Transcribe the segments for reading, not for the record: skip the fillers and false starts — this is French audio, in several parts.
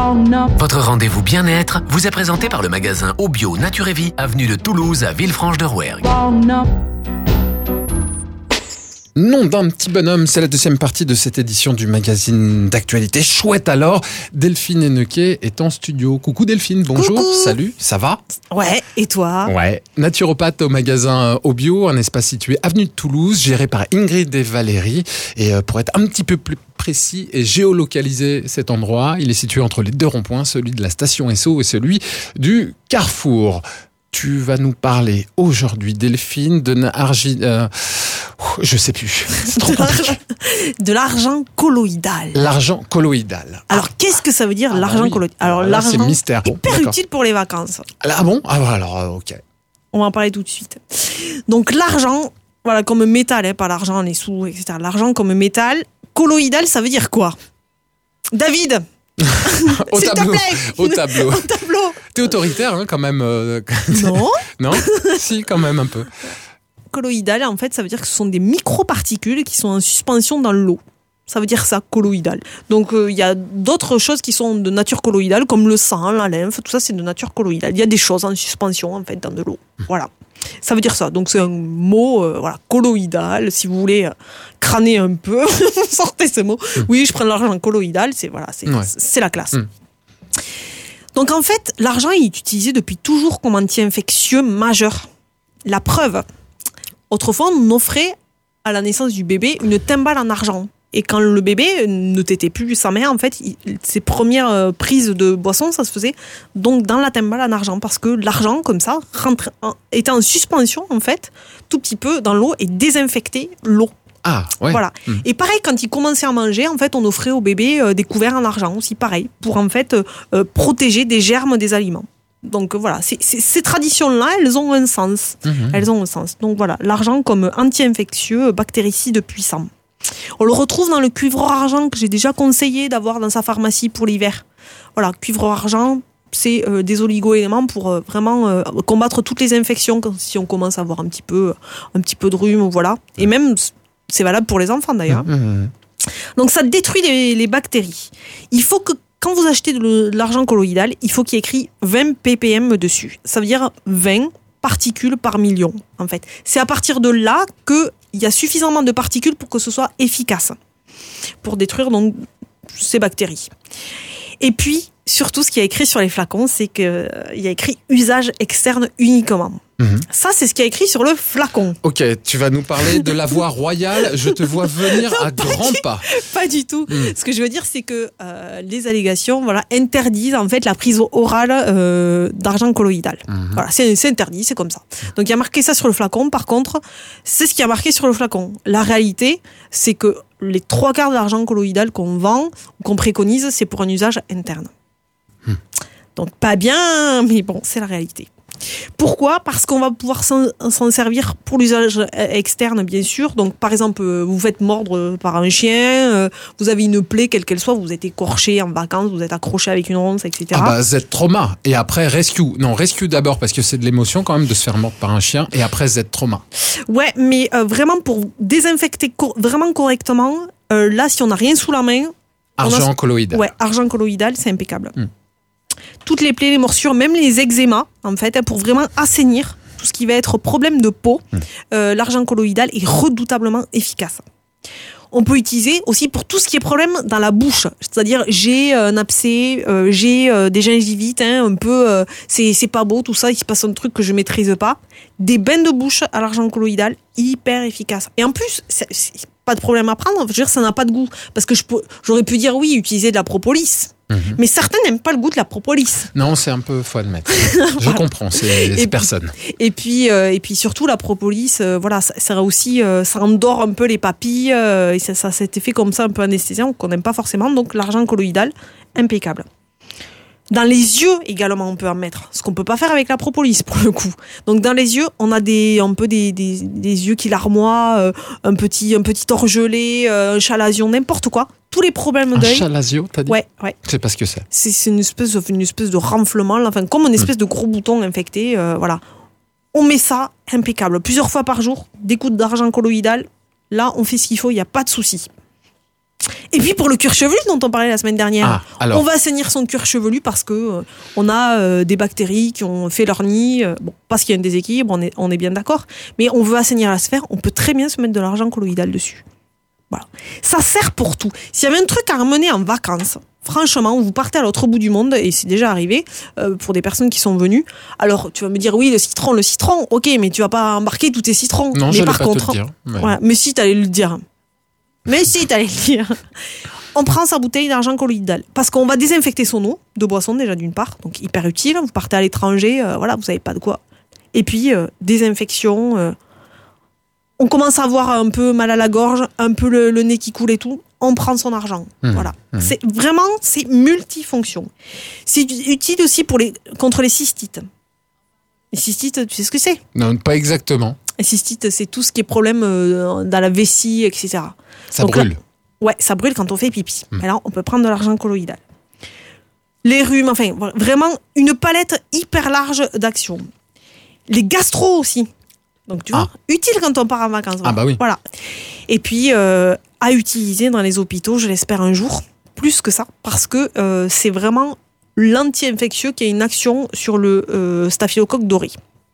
Votre rendez-vous bien-être vous est présenté par le magasin Obio Nature et Vie, avenue de Toulouse à Villefranche-de-Rouergue. Nom d'un petit bonhomme, c'est la deuxième partie de cette édition du magazine d'actualité. Chouette alors, Delphine Hennequet est en studio. Coucou Delphine, bonjour, Coucou. Salut, ça va ? Ouais, et toi ? Ouais, naturopathe au magasin Obio, un espace situé avenue de Toulouse, géré par Ingrid et Valérie. Et pour être un petit peu plus précis et géolocaliser cet endroit, il est situé entre les deux ronds-points, celui de la station Esso et celui du Carrefour. Tu vas nous parler aujourd'hui, Delphine, je sais plus, c'est trop compliqué. De l'argent colloïdal. L'argent colloïdal. Alors, qu'est-ce que ça veut dire l'argent oui. colloïdal ? Alors, Là, l'argent, c'est mystère. Bon, hyper d'accord. utile pour les vacances. Ah bon ? Ah bah alors, ok. On va en parler tout de suite. Donc, l'argent, voilà, comme métal, pas l'argent, les sous, etc. L'argent comme métal. Colloïdal, ça veut dire quoi ? David, Au s'il tableau. te plaît. Au tableau. Au tableau. T'es autoritaire quand même. Non. Non ? Si, quand même un peu. Colloïdal, en fait, ça veut dire que ce sont des microparticules qui sont en suspension dans l'eau. Ça veut dire ça, colloïdal. Donc, il y a d'autres choses qui sont de nature colloïdale, comme le sang, la lymphe, tout ça, c'est de nature colloïdale. Il y a des choses en suspension, en fait, dans de l'eau. Voilà. Ça veut dire ça. Donc, c'est un mot, colloïdal. Si vous voulez crâner un peu, sortez ce mot. Oui, je prends l'argent colloïdal, c'est la classe. Donc, en fait, l'argent est utilisé depuis toujours comme anti-infectieux majeur. La preuve, autrefois, on offrait à la naissance du bébé une timbale en argent. Et quand le bébé ne tétait plus sa mère, en fait, ses premières prises de boisson, ça se faisait donc dans la timbale en argent. Parce que l'argent, comme ça, était en suspension, en fait, tout petit peu dans l'eau et désinfectait l'eau. Ah, ouais. Voilà. Et pareil, quand il commençait à manger, en fait, on offrait au bébé des couverts en argent aussi, pareil, pour en fait protéger des germes des aliments. Donc voilà, ces traditions-là, elles ont un sens. Elles ont un sens. Donc voilà, l'argent comme anti-infectieux, bactéricide puissant. On le retrouve dans le cuivre-argent que j'ai déjà conseillé d'avoir dans sa pharmacie pour l'hiver. Voilà, cuivre-argent, c'est des oligo-éléments pour vraiment combattre toutes les infections si on commence à avoir un petit peu de rhume, voilà. Et même, c'est valable pour les enfants d'ailleurs. Donc ça détruit les bactéries. Il faut que quand vous achetez de l'argent colloïdal, il faut qu'il y ait écrit 20 ppm dessus. Ça veut dire 20 particules par million, en fait. C'est à partir de là qu'il y a suffisamment de particules pour que ce soit efficace, pour détruire donc ces bactéries. Et puis, surtout, ce qu'il y a écrit sur les flacons, c'est qu'il y a écrit « usage externe uniquement ». Ça, c'est ce qu'il y a écrit sur le flacon. Ok, tu vas nous parler de la voie royale. Je te vois venir à grands pas. Pas du tout. Ce que je veux dire, c'est que les allégations interdisent en fait la prise orale d'argent colloïdal. Voilà, c'est interdit, c'est comme ça. Donc il y a marqué ça sur le flacon. Par contre, c'est ce qui a marqué sur le flacon. La réalité, c'est que les 3/4 de l'argent colloïdal qu'on vend, qu'on préconise, c'est pour un usage interne. Donc pas bien, mais bon, c'est la réalité. Pourquoi ? Parce qu'on va pouvoir s'en servir pour l'usage externe, bien sûr. Donc, par exemple, vous faites mordre par un chien, vous avez une plaie, quelle qu'elle soit, vous êtes écorché en vacances, vous êtes accroché avec une ronce, etc. Ah bah, Z-trauma. Et après, rescue. Non, rescue d'abord, parce que c'est de l'émotion quand même de se faire mordre par un chien. Et après, Z-trauma. Ouais, mais vraiment, pour désinfecter vraiment correctement, là, si on n'a rien sous la main... Argent colloïdal. Ouais, argent colloïdal, c'est impeccable. Toutes les plaies, les morsures, même les eczémas, en fait, pour vraiment assainir tout ce qui va être problème de peau, l'argent colloïdal est redoutablement efficace. On peut utiliser aussi pour tout ce qui est problème dans la bouche. C'est-à-dire, j'ai un abcès, j'ai des gingivites, un peu, c'est pas beau, tout ça, il se passe un truc que je maîtrise pas. Des bains de bouche à l'argent colloïdal, hyper efficace. Et en plus, c'est pas de problème à prendre, je veux dire, ça n'a pas de goût. Parce que j'aurais pu dire, oui, utiliser de la propolis. Mais certains n'aiment pas le goût de la propolis. Non, c'est un peu, faut admettre. Je comprends, c'est personne. Et puis surtout la propolis, ça aussi, ça endort un peu les papilles, et ça cet effet comme ça un peu anesthésiant qu'on n'aime pas forcément. Donc l'argent colloïdal, impeccable. Dans les yeux également, on peut en mettre. Ce qu'on peut pas faire avec la propolis pour le coup. Donc dans les yeux, on a des yeux qui larmoient, un petit orgelé, un chalazion, n'importe quoi. Tous les problèmes d'œil. Un chalasio, t'as dit ? Ouais. Je sais pas ce que c'est. C'est une espèce de renflement, enfin comme une espèce de gros bouton infecté, voilà. On met ça, impeccable. Plusieurs fois par jour, des gouttes d'argent colloïdal. Là, on fait ce qu'il faut, il n'y a pas de souci. Et puis pour le cuir chevelu dont on parlait la semaine dernière, alors. on va assainir son cuir chevelu parce que on a des bactéries qui ont fait leur nid, parce qu'il y a un déséquilibre, on est bien d'accord, mais on veut assainir la sphère, on peut très bien se mettre de l'argent colloïdal dessus. Voilà. Ça sert pour tout. S'il y avait un truc à ramener en vacances, franchement, vous partez à l'autre bout du monde, et c'est déjà arrivé pour des personnes qui sont venues. Alors, tu vas me dire, oui, le citron, ok, mais tu vas pas embarquer tous tes citrons. Non, mais j'allais par pas contre, te le dire. Ouais. voilà, mais si, t'allais le dire. On prend sa bouteille d'argent colloïdal parce qu'on va désinfecter son eau de boisson déjà d'une part, donc hyper utile. Vous partez à l'étranger, voilà, vous savez pas de quoi. Et puis désinfection. On commence à avoir un peu mal à la gorge, un peu le nez qui coule et tout. On prend son argent. Voilà. C'est multifonction. C'est utile aussi contre les cystites. Les cystites, tu sais ce que c'est? Non, pas exactement. Les cystites, c'est tout ce qui est problème dans la vessie, etc. Ça brûle. Là, ouais, ça brûle quand on fait pipi. Alors, on peut prendre de l'argent colloïdal. Les rhumes, enfin, vraiment une palette hyper large d'actions. Les gastro aussi. Donc, tu vois, utile quand on part en vacances. Ah bah oui. Voilà. Et puis, à utiliser dans les hôpitaux, je l'espère un jour, plus que ça, parce que c'est vraiment l'anti-infectieux qui a une action sur le staphylocoque doré.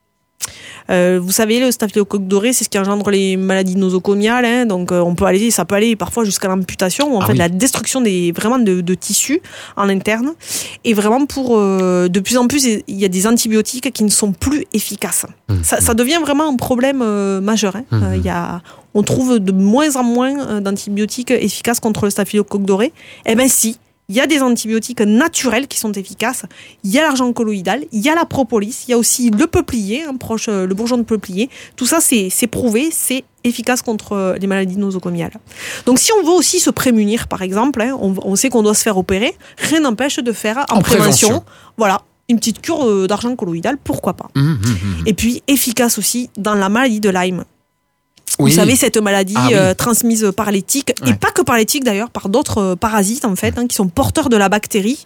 Vous savez, le staphylocoque doré, c'est ce qui engendre les maladies nosocomiales, hein, donc ça peut aller parfois jusqu'à l'amputation, ou en fait la destruction de tissus en interne. Et vraiment de plus en plus, il y a des antibiotiques qui ne sont plus efficaces. Ça devient vraiment un problème majeur. Hein. On trouve de moins en moins d'antibiotiques efficaces contre le staphylocoque doré. Eh ben si. Il y a des antibiotiques naturels qui sont efficaces. Il y a l'argent colloïdal, il y a la propolis, il y a aussi le peuplier, le bourgeon de peuplier. Tout ça, c'est prouvé, c'est efficace contre les maladies nosocomiales. Donc, si on veut aussi se prémunir, par exemple, hein, on sait qu'on doit se faire opérer, rien n'empêche de faire en prévention. Voilà. Une petite cure d'argent colloïdal, pourquoi pas. Et puis, efficace aussi dans la maladie de Lyme. Oui. Vous savez, cette maladie transmise par les tiques, et pas que par les tiques d'ailleurs, par d'autres parasites en fait, qui sont porteurs de la bactérie,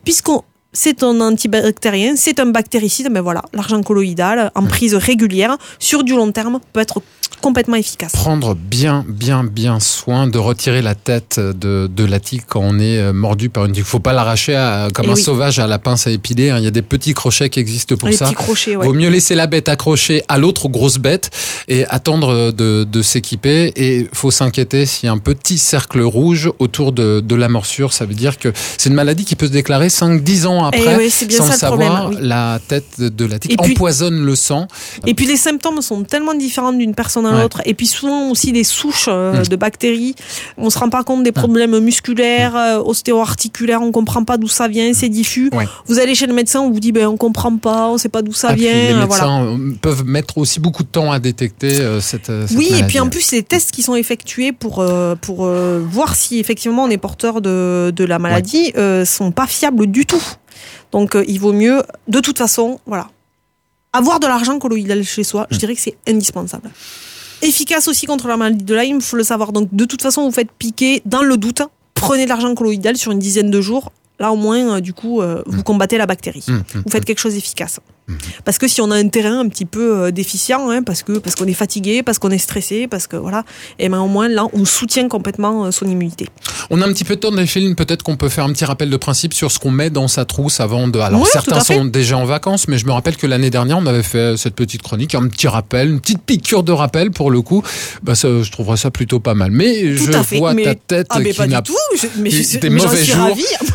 c'est un antibactérien, c'est un bactéricide, mais voilà, l'argent colloïdal en prise régulière, sur du long terme, peut être complètement efficace. Prendre bien soin de retirer la tête de la tique quand on est mordu par une tique. Faut pas l'arracher comme un sauvage à la pince à épiler. Il y a des petits crochets qui existent pour ça. Petits crochets, ouais. Vaut mieux laisser la bête accrochée à l'autre grosse bête et attendre de s'équiper. Et faut s'inquiéter s'il y a un petit cercle rouge autour de la morsure. Ça veut dire que c'est une maladie qui peut se déclarer 5-10 ans après, c'est bien sans ça, le savoir. problème, oui. La tête de la tique empoisonne le sang. Et puis les symptômes sont tellement différents d'une personne à l'autre. Et puis souvent aussi des souches de bactéries. On se rend pas compte des problèmes musculaires, ostéo-articulaires. On comprend pas d'où ça vient, c'est diffus. Ouais. Vous allez chez le médecin, on vous dit on comprend pas, on sait pas d'où ça vient. Les médecins peuvent mettre aussi beaucoup de temps à détecter cette maladie. Et puis en plus les tests qui sont effectués pour voir si effectivement on est porteur de la maladie sont pas fiables du tout. Donc il vaut mieux, de toute façon, avoir de l'argent colloïdal chez soi, je dirais que c'est indispensable. Efficace aussi contre la maladie de Lyme, il faut le savoir. Donc de toute façon, vous faites piquer, dans le doute, prenez de l'argent colloïdal sur une dizaine de jours. Là au moins, vous combattez la bactérie. Vous faites quelque chose d'efficace. Parce que si on a un terrain un petit peu déficient, parce qu'on est fatigué, parce qu'on est stressé, parce que au moins là, on soutient complètement son immunité. On a un petit peu de temps, Delphine, peut-être qu'on peut faire un petit rappel de principe sur ce qu'on met dans sa trousse avant de... Alors certains sont déjà en vacances, mais je me rappelle que l'année dernière, on avait fait cette petite chronique, un petit rappel, une petite piqûre de rappel pour le coup. Je trouverais ça plutôt pas mal. Mais vois ta tête qui n'a pas des mauvais jours.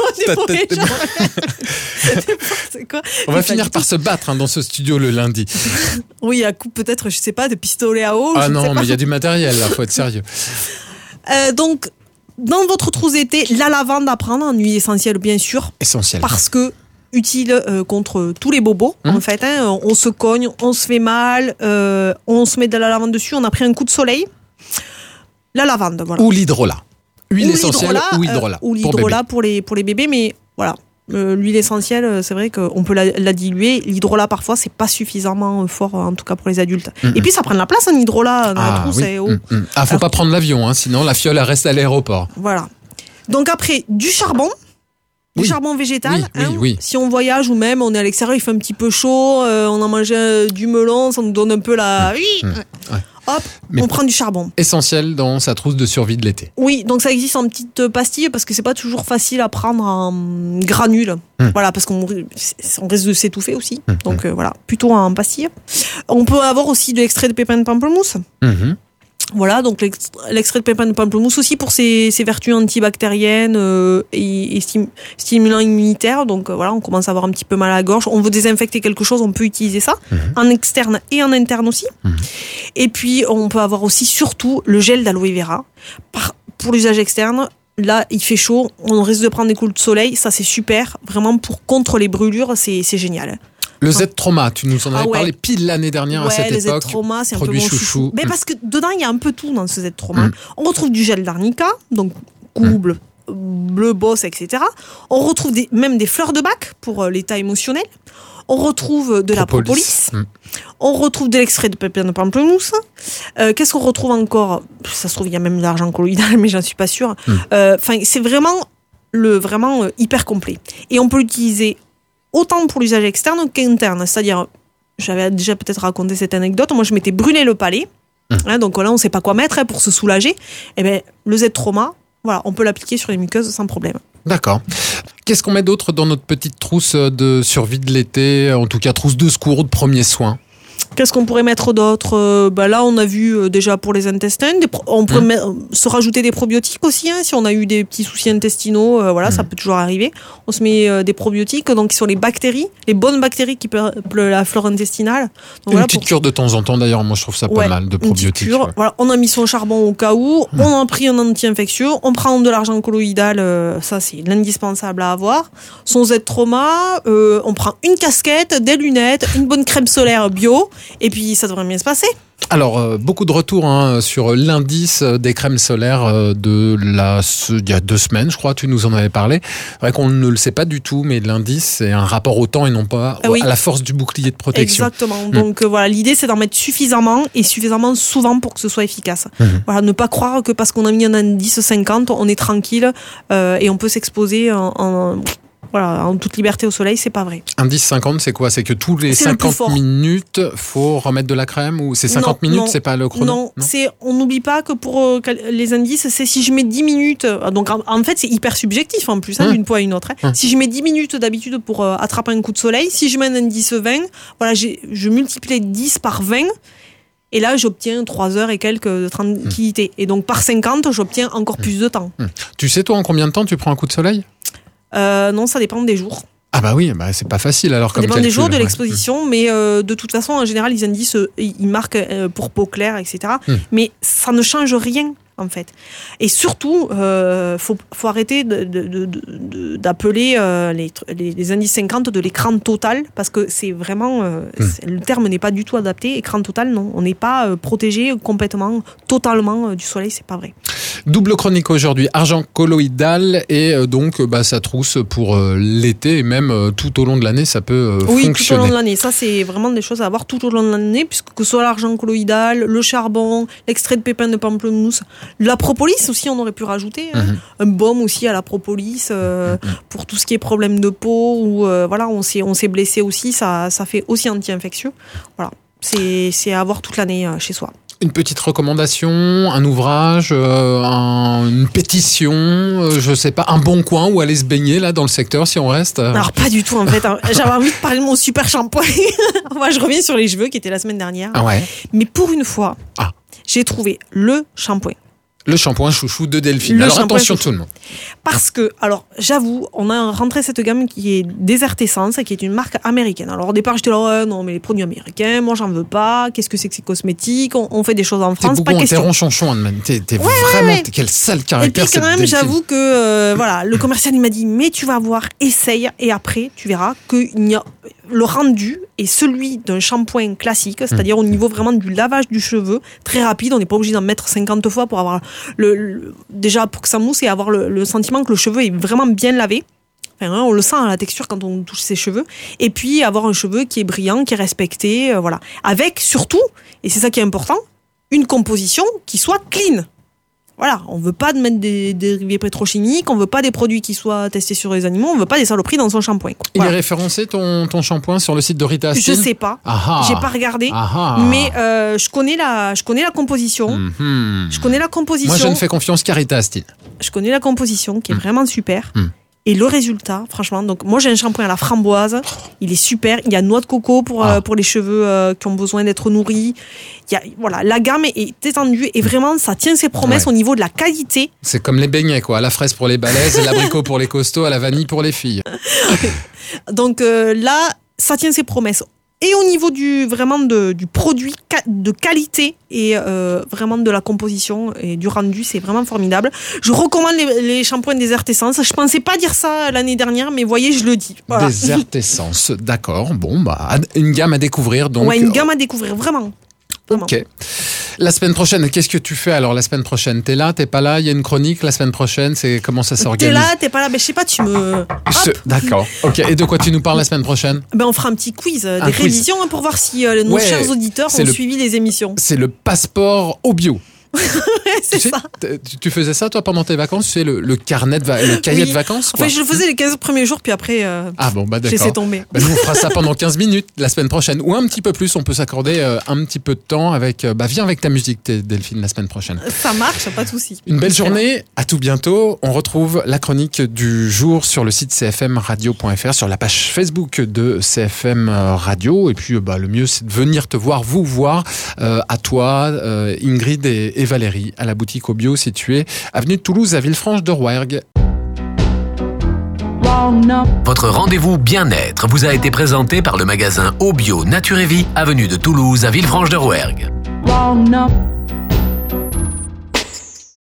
On va finir par se battre dans ce studio le lundi. Oui, à coup peut-être, je sais pas, de pistolet à eau. Ah non, mais il y a du matériel là, faut être sérieux. Donc, dans votre trousse d'été, la lavande à prendre en huile essentielle, bien sûr. Essentielle. Parce que utile contre tous les bobos, en fait. On se cogne, on se fait mal, on se met de la lavande dessus, on a pris un coup de soleil. La lavande, voilà. Ou l'hydrolat. Huile essentielle ou hydrolat. Ou l'hydrolat pour les bébés, mais voilà. L'huile essentielle, c'est vrai qu'on peut la diluer. L'hydrolat, parfois, c'est pas suffisamment fort, en tout cas pour les adultes. Et puis, ça prend de la place, un hydrolat dans la trousse. Faut pas prendre l'avion, sinon la fiole, elle reste à l'aéroport. Voilà. Donc après, du charbon. Du charbon végétal. Oui. Si on voyage ou même on est à l'extérieur, il fait un petit peu chaud, on a mangé du melon, ça nous donne un peu la... hop, on prend du charbon. Essentiel dans sa trousse de survie de l'été. Oui, donc ça existe en petites pastilles parce que c'est pas toujours facile à prendre en granules. Voilà, parce qu'on risque de s'étouffer aussi. Donc voilà, plutôt en pastilles. On peut avoir aussi de l'extrait de pépins de pamplemousse. Voilà, donc l'extrait de pépins de pamplemousse aussi pour ses vertus antibactériennes et stimulants immunitaires. Donc voilà, on commence à avoir un petit peu mal à la gorge. On veut désinfecter quelque chose, on peut utiliser ça en externe et en interne aussi. Et puis on peut avoir aussi surtout le gel d'aloe vera pour l'usage externe. Là, il fait chaud, on risque de prendre des coups de soleil, ça c'est super. Vraiment pour contre les brûlures, c'est génial. Le Z-Trauma, tu nous en avais parlé pile l'année dernière à cette époque. Le Z-Trauma, c'est un peu produit mon chouchou. Mais parce que dedans, il y a un peu tout dans ce Z-Trauma. On retrouve du gel d'arnica, donc couble, bleu, bosse, etc. On retrouve même des fleurs de bac pour l'état émotionnel. On retrouve de la propolis. On retrouve de l'extrait de pépins de pamplemousse. Qu'est-ce qu'on retrouve encore ? Ça se trouve, il y a même de l'argent colloïdal, mais j'en suis pas sûre. C'est vraiment hyper complet. Et on peut l'utiliser autant pour l'usage externe qu'interne. C'est-à-dire, j'avais déjà peut-être raconté cette anecdote, moi je m'étais brûlé le palais, donc là on ne sait pas quoi mettre pour se soulager. Et bien, le Z-Trauma, voilà, on peut l'appliquer sur les muqueuses sans problème. D'accord. Qu'est-ce qu'on met d'autre dans notre petite trousse de survie de l'été, en tout cas trousse de secours, de premiers soins ? Qu'est-ce qu'on pourrait mettre d'autre ? Là, on a vu déjà pour les intestins. On pourrait se rajouter des probiotiques aussi. Si on a eu des petits soucis intestinaux, ça peut toujours arriver. On se met des probiotiques, donc qui sont les bactéries, les bonnes bactéries qui peuplent la flore intestinale. Donc, une petite cure de temps en temps, d'ailleurs. Moi, je trouve ça pas mal de probiotiques. Cure. Voilà, on a mis son charbon au cas où. On a pris un anti-infectieux. On prend de l'argent colloïdal. Ça, c'est l'indispensable à avoir. Son Z-Trauma. On prend une casquette, des lunettes, une bonne crème solaire bio. Et puis, ça devrait bien se passer. Alors, beaucoup de retours sur l'indice des crèmes solaires il y a 2 semaines, je crois, tu nous en avais parlé. C'est vrai qu'on ne le sait pas du tout, mais l'indice, c'est un rapport au temps et non pas à la force du bouclier de protection. Exactement. Donc voilà, l'idée, c'est d'en mettre suffisamment et suffisamment souvent pour que ce soit efficace. Voilà, ne pas croire que parce qu'on a mis un indice 50, on est tranquille et on peut s'exposer en toute liberté au soleil, c'est pas vrai. Indice 50, c'est quoi ? C'est que tous les 50 minutes, faut remettre de la crème ? Ou c'est 50 minutes, c'est pas le chrono ? Non, on n'oublie pas que pour les indices, c'est si je mets 10 minutes, donc en fait c'est hyper subjectif en plus, d'une fois à une autre. Si je mets 10 minutes d'habitude pour attraper un coup de soleil, si je mets un indice 20, voilà, je multiplie 10 par 20, et là j'obtiens 3 heures et quelques de tranquillité. Et donc par 50, j'obtiens encore plus de temps. Tu sais toi en combien de temps tu prends un coup de soleil ? Non, ça dépend des jours. Ah bah oui, c'est pas facile alors comme calcul. Ça dépend des jours de l'exposition, mais de toute façon, en général, les indices, ils marquent pour peau claire, etc. Mais ça ne change rien, en fait. Et surtout, faut arrêter d'appeler les indices 50 de l'écran total, parce que c'est vraiment... le terme n'est pas du tout adapté. Écran total, non. On n'est pas protégé complètement, totalement du soleil, c'est pas vrai. Double chronique aujourd'hui, argent colloïdal et donc ça trousse pour l'été et même tout au long de l'année ça peut fonctionner. Oui, tout au long de l'année, ça c'est vraiment des choses à avoir tout au long de l'année puisque que ce soit l'argent colloïdal, le charbon, l'extrait de pépins de pamplemousse, la propolis aussi on aurait pu rajouter, un baume aussi à la propolis pour tout ce qui est problème de peau ou on s'est blessé aussi, ça fait aussi anti-infectieux. Voilà, c'est à avoir toute l'année chez soi. Une petite recommandation, un ouvrage, une pétition, je sais pas, un bon coin où aller se baigner là dans le secteur si on reste. Alors pas du tout en fait. J'avais envie de parler de mon super shampoing. Moi je reviens sur les cheveux qui étaient la semaine dernière. Ah ouais. Mais pour une fois, j'ai trouvé le shampoing. Le shampoing chouchou de Delphine. Alors attention tout le monde. Parce que, alors j'avoue, on a rentré cette gamme qui est Desert Essence, qui est une marque américaine. Alors au départ j'étais là, non mais les produits américains, moi j'en veux pas, qu'est-ce que c'est que ces cosmétiques, on fait des choses en France, pas question. T'es ronchonchon, Anne-Man. T'es vraiment, quel sale caractère. Et puis quand même, j'avoue que le commercial il m'a dit, mais tu vas voir, essaye, et après tu verras qu'il y a le rendu est celui d'un shampoing classique, c'est-à-dire au niveau vraiment du lavage du cheveu, très rapide, on n'est pas obligé d'en mettre 50 fois pour avoir déjà pour que ça mousse et avoir le sentiment que le cheveu est vraiment bien lavé. Enfin, on le sent à la texture quand on touche ses cheveux. Et puis avoir un cheveu qui est brillant, qui est respecté, avec surtout, et c'est ça qui est important, une composition qui soit clean. Voilà, on veut pas de mettre des dérivés pétrochimiques, on veut pas des produits qui soient testés sur les animaux, on veut pas des saloperies dans son shampoing. Il est référencé ton shampoing sur le site de Rita Astine? Je sais pas, j'ai pas regardé, mais je connais la composition. Je connais la composition. Moi, je ne fais confiance qu'à Rita Astine. Je connais la composition qui est vraiment super. Et le résultat, franchement, donc moi j'ai un shampoing à la framboise, il est super. Il y a noix de coco pour les cheveux qui ont besoin d'être nourris. La gamme est étendue et vraiment ça tient ses promesses au niveau de la qualité. C'est comme les beignets quoi, la fraise pour les balèzes, l'abricot pour les costauds, à la vanille pour les filles. Donc là, ça tient ses promesses. Et au niveau du produit de qualité et vraiment de la composition et du rendu, c'est vraiment formidable. Je recommande les shampoings Desert Essence. Je pensais pas dire ça l'année dernière, mais voyez, je le dis. Voilà. Desert Essence, d'accord. Bon, une gamme à découvrir. Donc. Ouais, une gamme à découvrir, vraiment. Ok. La semaine prochaine, qu'est-ce que tu fais alors la semaine prochaine? T'es là, t'es pas là? Il y a une chronique la semaine prochaine? C'est comment ça s'organise? T'es là, t'es pas là? Ben je sais pas, tu me. D'accord. Ok. Et de quoi tu nous parles la semaine prochaine? Ben on fera un petit quiz, des révisions pour voir si nos chers auditeurs ont suivi les émissions. C'est le passeport au bio. C'est ça. Tu faisais ça, toi, pendant tes vacances? Tu sais, le carnet le cahier de vacances, quoi. Enfin, je le faisais les 15 premiers jours, puis après, d'accord. j'ai laissé tomber. Nous, on fera ça pendant 15 minutes la semaine prochaine. Ou un petit peu plus, on peut s'accorder un petit peu de temps avec... viens avec ta musique, Delphine, la semaine prochaine. Ça marche, pas de souci. Une belle journée, à tout bientôt. On retrouve la chronique du jour sur le site cfmradio.fr, sur la page Facebook de CFM Radio. Et puis, le mieux, c'est de venir te voir, vous voir, à toi, Ingrid et Valérie, à la boutique au bio située avenue de Toulouse à Villefranche-de-Rouergue. Votre rendez-vous bien-être vous a été présenté par le magasin Au Bio Nature et Vie, avenue de Toulouse à Villefranche-de-Rouergue.